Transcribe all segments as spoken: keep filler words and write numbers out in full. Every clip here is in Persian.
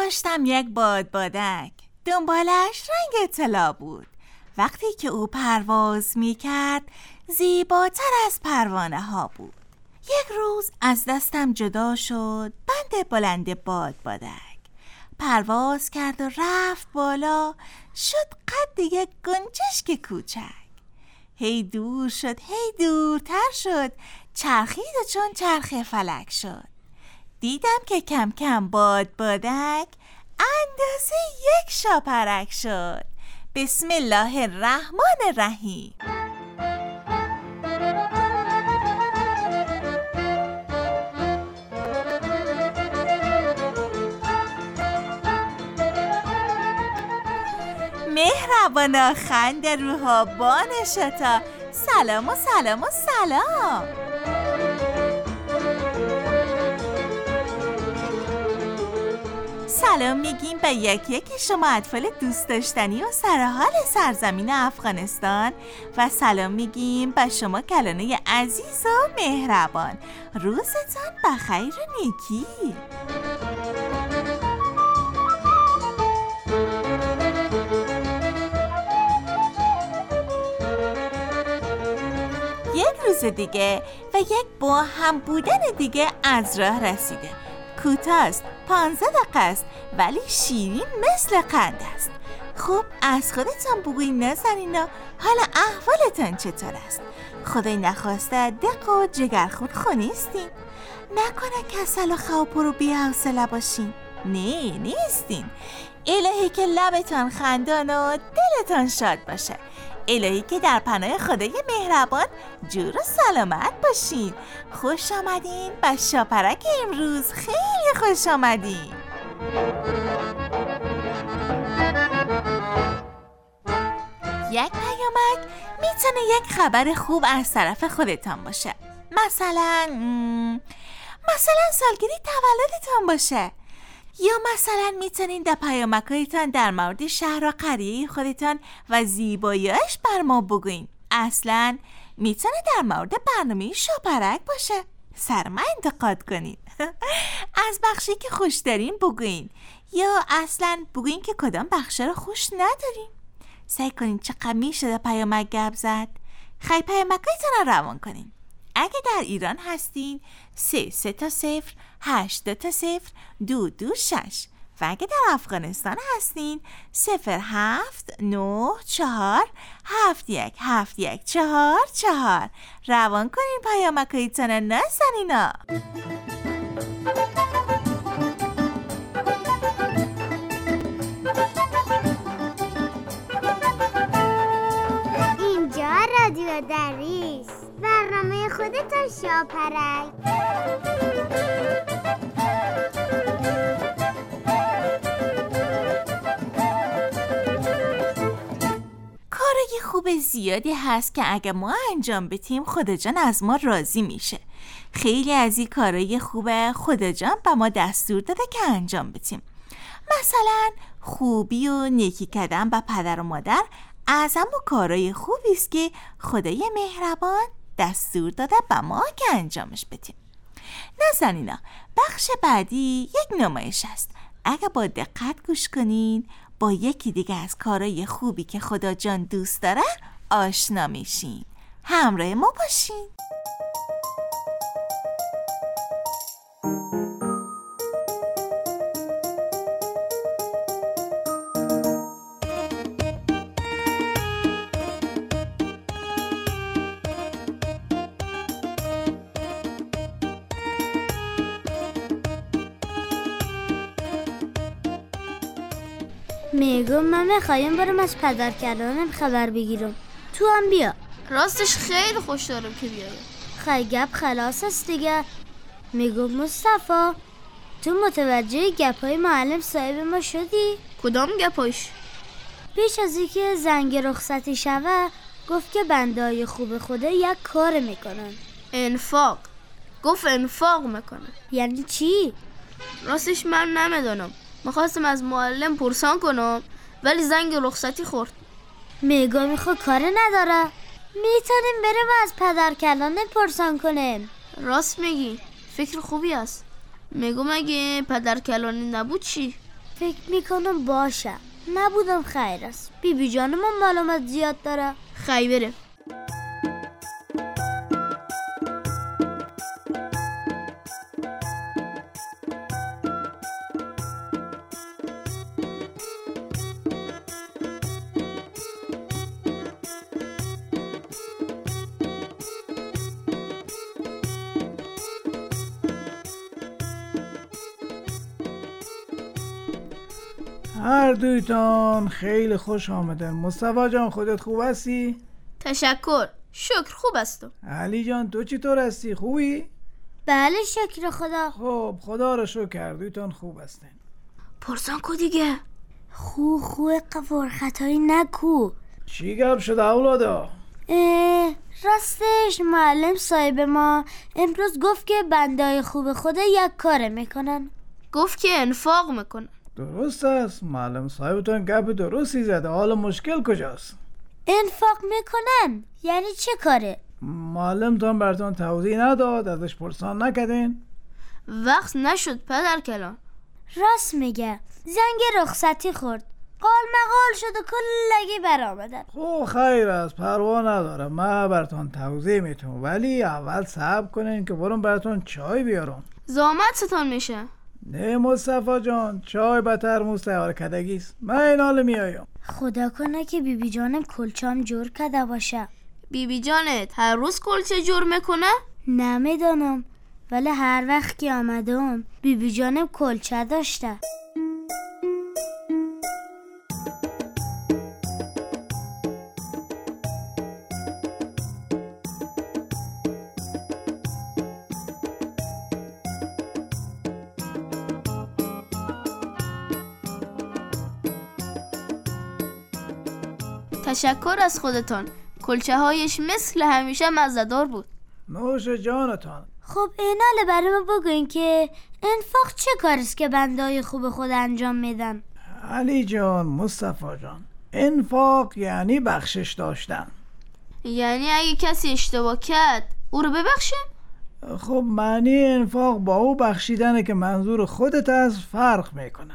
داشتم یک بادبادک، دنبالش رنگ طلا بود. وقتی که او پرواز می کرد زیباتر از پروانه ها بود. یک روز از دستم جدا شد بند بلند بادبادک. پرواز کرد و رفت بالا، شد قد یک گنجشک کوچک. هی دور شد، هی دورتر شد، چرخید و چون چرخ فلک شد. دیدم که کم کم بادبادک اندازه یک شاپرک شد. بسم الله الرحمن الرحیم. مهربانا خنده روها بانشتا، سلام و سلام و سلام. سلام میگیم به یک یک شما اطفال دوست داشتنی و سرحال سرزمین افغانستان و سلام میگیم به شما کلانه عزیز و مهربان. روزتان بخیر و نیکی. یک روز دیگه و یک با هم بودن دیگه از راه رسیده. کوتاه است، پانزده دقیقه است، ولی شیرین مثل قند است. خب از خودتان بگوین نازنینا، حالا احوالتان چطور است؟ خدای نخواسته دق و جگرخون خونیستین؟ نکنه کسل و خواب و بی حوصله باشین؟ نه نیستین. الهی که لبتان خندان و دلتان شاد باشه. الهی که در پناه خدای مهربان جور و سلامت باشین. خوش آمدین به شاپرک امروز، خیلی خوش آمدین. یک پیامک میتونه یک خبر خوب از طرف خودتان باشه. مثلا مثلا سالگیری تولدتان باشه، یا مثلا میتونین در پیامک‌هایتان در مورد شهر و قریه خودتان و زیبایی‌اش بر ما بگوین. اصلا میتونه در مورد برنامه شاپرک باشه. سر من انتقاد کنین. از بخشی که خوش دارین بگوین، یا اصلا بگوین که کدام بخش رو خوش ندارین. سعی کنین چقدر میشه در پیامک گپ زد. خیلی پیامک‌هایتان رو روان کنین. اگه در ایران هستین سه سه تا صفر هشت دو تا صفر دو دو شش و اگه در افغانستان هستین صفر هفت نه چهار هفت یک هفت یک چهار چهار. روان کنین پیامکایتان نازنینا. اینجا رادیو دریس، برنامه خودتان شاپرک. کارای خوب زیادی هست که اگه ما انجام بدیم خدا جان از ما راضی میشه. خیلی از این کارای خوب خدا جان به ما دستور داده که انجام بدیم. مثلا خوبی و نیکی کردن به پدر و مادر اعظم و کارای خوبی است که خدای مهربان دستور داده به ما که انجامش بدیم. نازنینا، بخش بعدی یک نمایش است. اگه با دقت گوش کنین با یکی دیگه از کارهای خوبی که خدا جان دوست داره آشنا میشین. همراه ما باشین. میگم من میخوایم برم از پدر کلانم خبر بگیرم. تو هم بیا. راستش خیلی خوش دارم که بیایم. خیلی گپ خلاص است دیگه. میگم مصطفی تو متوجه گپای معلم صاحب ما شدی؟ کدام گپایش؟ پیش از اینکه زنگ رخصتی شوه گفت که بندهای خوب خدا یک کار میکنن. انفاق. گفت انفاق میکنه. یعنی چی؟ راستش من نمیدونم. میخواستم از معلم پرسان کنم ولی زنگ رخصتی خورد. میگم میخوا کار نداره. میتونیم بریم از پدر کلانه پرسان کنیم. راست میگی، فکر خوبی است. میگم اگه پدر کلانه نبود چی؟ فکر میکنم باشه. نبودم خیر است. بی بی جانم هم معلومات زیاد داره. خیبره. هر دویتان خیلی خوش آمدن. مصطفی جان خودت خوب هستی؟ تشکر. شکر خوب هستم. علی جان تو چطور هستی؟ خوبی؟ بله شکر خدا. خب خدا رو شکر دویتان خوب هستن. پرسان کو دیگه؟ خو خو قفور خطایی نکو. چی گپ شده اولادا؟ راستش معلم صاحب ما امروز گفت که بندای خوب خدا یک کار میکنن. گفت که انفاق میکنن. درست است. معلم صاحبتون گپ درستی زده. حالا مشکل کجاست؟ انفاق میکنن یعنی چه کاره؟ معلمتون براتون توضیح نداد؟ ازش پرسان نکردین؟ وقت نشد پدر کلان. راست میگه. زنگ رخصتی خورد. قال مقال شد و کلگی برآمدن. خب خیر است، پروا نداره. من براتون توضیح میتونم، ولی اول صبر کنین که برام براتون چای بیارم. زحمتتون میشه. نه مصطفی جان، چای به ترموز تیار کردگیست. من این حال میایم. خدا کنه که بی بی جانم کلچام جور کرده باشه. بی بی جانت هر روز کلچه جور میکنه؟ نمیدانم، ولی هر وقت که آمدم بی بی جانم کلچه داشته. تشکر از خودتان. کلچه هایش مثل همیشه مزه‌دار بود. نوش جانتان. خب ایناله برای ما بگوین که انفاق چه کاریست که بندای خوب خود انجام میدن؟ علی جان، مصطفی جان، انفاق یعنی بخشش داشتن. یعنی اگه کسی اشتباه کرد او رو ببخشیم؟ خب معنی انفاق با او بخشیدنه که منظور خودت از فرق میکنه.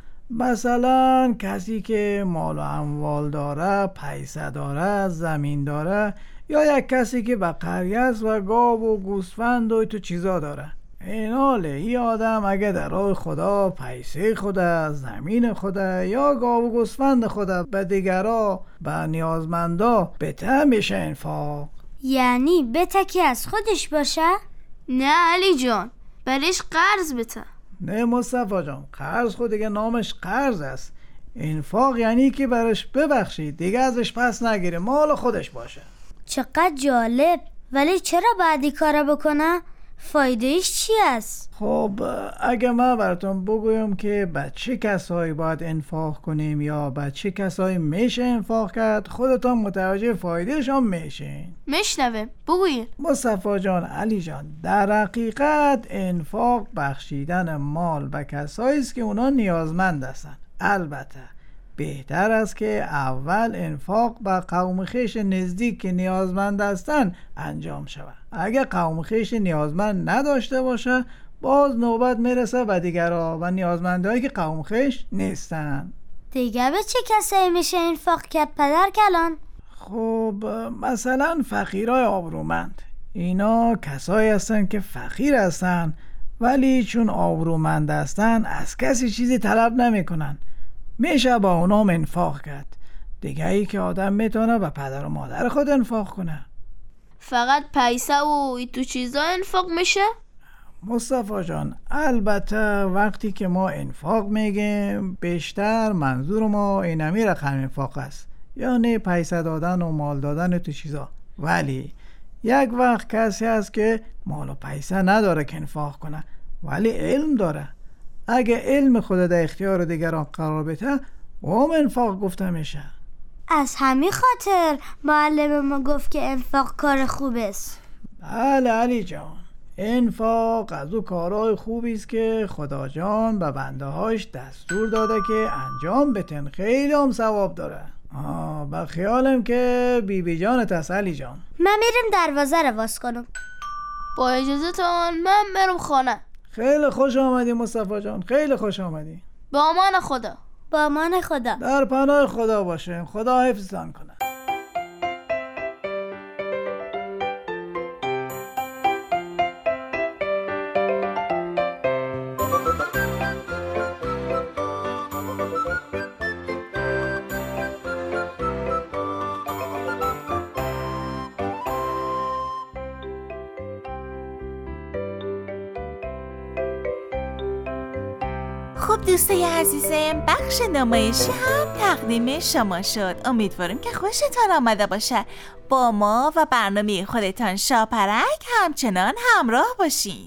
مثلا کسی که مال و اموال داره، پیسه داره، زمین داره، یا یک کسی که به قریه است و گاو و گوسفند و تو چیزا داره. این حاله این آدم اگه در راه خدا پیسه خوده، زمین خوده یا گاو و گوسفند خوده به دیگرا، به نیازمندا بته میشه انفاق. یعنی بته که از خودش باشه؟ نه علی جان، برش قرض بته. نه مصطفی جان، قرض خود دیگه نامش قرض است. انفاق یعنی که برش ببخشی، دیگه ازش پس نگیره، مال خودش باشه. چقدر جالب. ولی چرا بعدی کارا بکنه؟ فایدهش چی است؟ خب اگه من براتون بگویم که به چه کسایی باید انفاق کنیم یا به چه کسایی میشه انفاق کرد، خودتون متوجه فایدهش هم میشین. میشنوه، بگوین. مصطفی جان، علی جان، در حقیقت انفاق بخشیدن مال به کسایی است که اونا نیازمند هستن. البته بهتر است که اول انفاق به قوم خویش نزدیک که نیازمند هستن انجام شود. اگه قوم خویش نیازمند نداشته باشه، باز نوبت میرسه به دیگرها و نیازمندهایی که قوم خویش نیستن. دیگه به چه کسایی میشه انفاق کرد پدر کلان؟ خب مثلا فقیرای آبرومند. اینا کسایی هستن که فقیر هستن ولی چون آبرومند هستن از کسی چیزی طلب نمی کنن. میشه با اونام انفاق کرد. دیگه ای که آدم میتونه به پدر و مادر خود انفاق کنه. فقط پیسه و ای تو چیزا انفاق میشه؟ مصطفی جان، البته وقتی که ما انفاق میگیم بیشتر منظور ما اینمی رقم انفاق است، یعنی پیسه دادن و مال دادن تو چیزا. ولی یک وقت کسی هست که مال و پیسه نداره که انفاق کنه ولی علم داره. اگه علم خود در اختیار دیگران قرار بده، اون انفاق گفته میشه. از همین خاطر معلم ما گفت که انفاق کار خوب است. بله علی جان، انفاق از او کارهای خوبی است که خدا جان به بنده هاش دستور داده که انجام بتن. خیلی هم ثواب داره. آه به خیالم که بی بی جانت است علی جان. من میرم دروازه رو باز کنم. با اجازهتان من برم خانه. خیلی خوش آمدی مصطفی جان، خیلی خوش آمدی. به امان خدا. با امان خدا. در پناه خدا باشه. خدا حفظتان کنه. خب دوستای عزیزم، بخش نمایشی هم تقدیم شما شد. امیدواریم که خوشتان آمده باشه. با ما و برنامه خودتان شاپرک همچنان همراه باشین.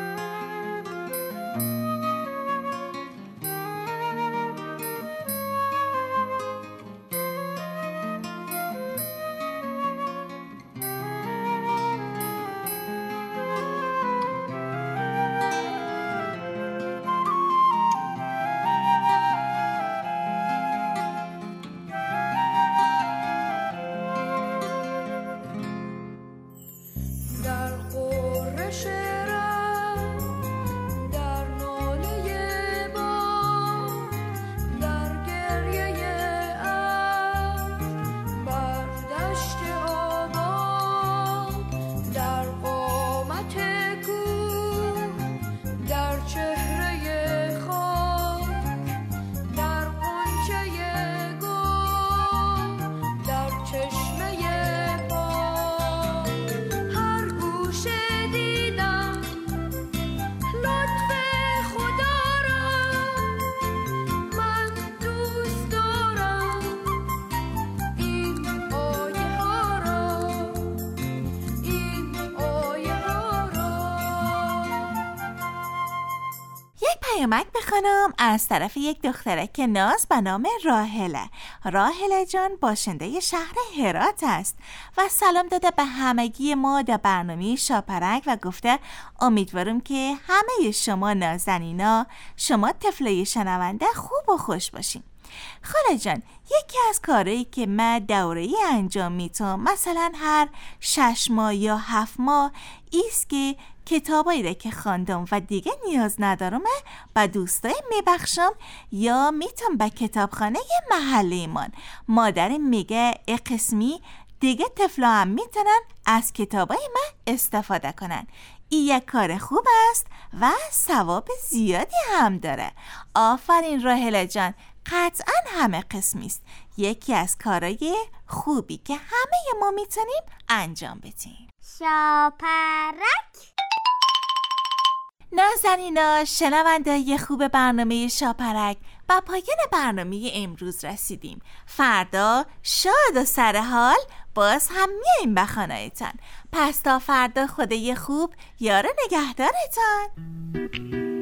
پیامک بخونم از طرف یک دخترک ناز به نام راهله. راهله جان باشنده شهر هرات است و سلام داده به همگی ما در برنامه شاپرک و گفته امیدوارم که همه شما نازنینا، شما طفلای شنونده خوب و خوش باشین. خاله جان، یکی از کارهایی که من دوره‌ای انجام میتونم مثلا هر شش ماه یا هفت ماه ایست که کتابایی را که خواندم و دیگه نیاز ندارم به دوستای میبخشم یا میتونم به کتابخانه محلیمان. مادرم میگه ای قسمی دیگه طفلا هم میتونن از کتابای من استفاده کنن. این یک کار خوب است و ثواب زیادی هم داره. آفرین راهله جان، قطعا همه قسمی است. یکی از کارهای خوبی که همه ما میتونیم انجام بدیم. شاپرک. نازنینا، شنونده‌های خوب برنامه شاپرک، به پایان برنامه امروز رسیدیم. فردا شاد و سرحال باز هم میاییم به خانه‌تان. پس تا فردا خدای خوب یار نگهدارتان.